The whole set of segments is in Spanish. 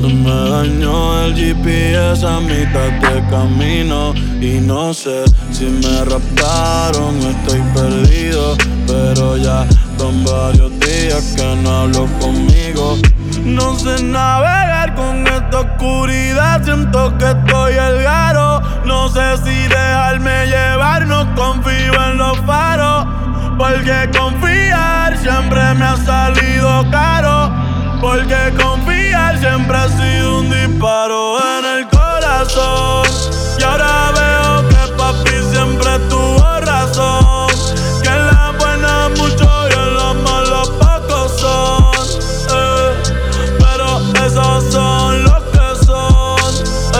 Se me dañó el GPS a mitad de camino y no sé si me raptaron o estoy perdido, pero ya son varios días que no hablo conmigo. No sé navegar con esta oscuridad, siento que estoy el garo. No sé si dejarme llevar, no confío en los faros, porque confiar siempre me ha salido caro. Porque confiar siempre ha sido un disparo en el corazón. Y ahora veo que papi siempre tuvo razón, que en las buenas mucho y en las malas pocos son. Pero esos son los que son.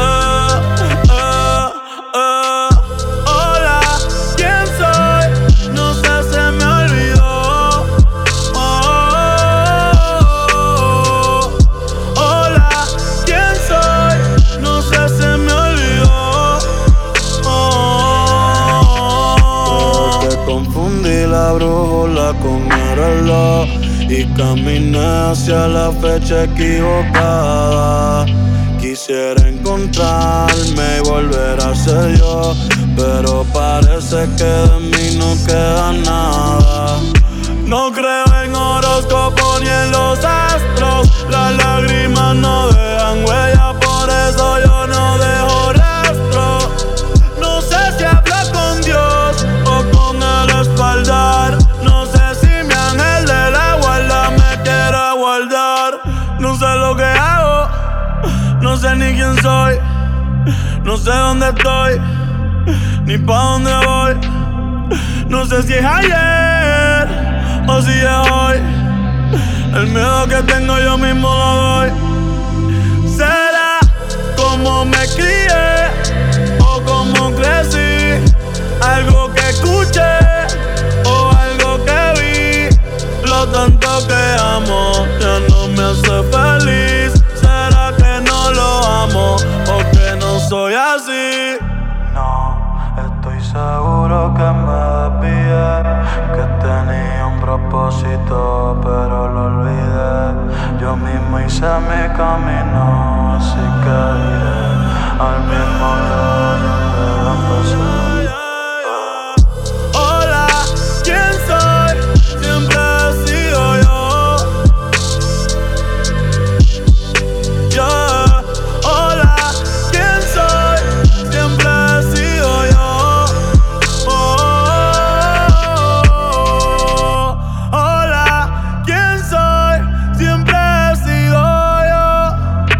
Hola, ¿quién soy? No sé, se me olvidó. Hola, ¿quién soy? No sé, se me olvidó. Porque confundí la brújula con el reloj y caminé hacia la fecha equivocada. Quisiera encontrarme y volver a ser yo, pero parece que de mí no queda nada. No creo en horóscopo ni en los astros, las lágrimas no dejan huella, por eso yo no dejo rastro. No sé si hablo con Dios o con el espaldar, no sé si mi ángel de la guarda me quiera guardar. No sé lo que hago, no sé ni quién soy, no sé dónde estoy, ni pa' dónde voy. No sé si es ayer o si es hoy, el miedo que tengo yo mismo lo doy. ¿Será como me crié o como crecí? Algo que escuché o algo que vi. Lo tanto que amo ya no me hace feliz. ¿Será que no lo amo o que no soy así? No, estoy seguro que me desvié, que tenía un propósito pero lo olvidé. Yo mismo hice mi camino, así que iré al mismo lugar donde empecé. Hola, ¿quién soy? Siempre he sido yo. Hola, ¿quién soy? Siempre he sido yo. Hola, ¿quién soy? Siempre he sido yo.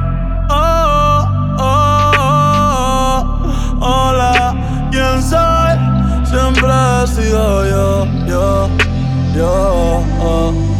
Hola, ¿quién soy? Siempre he sido yo.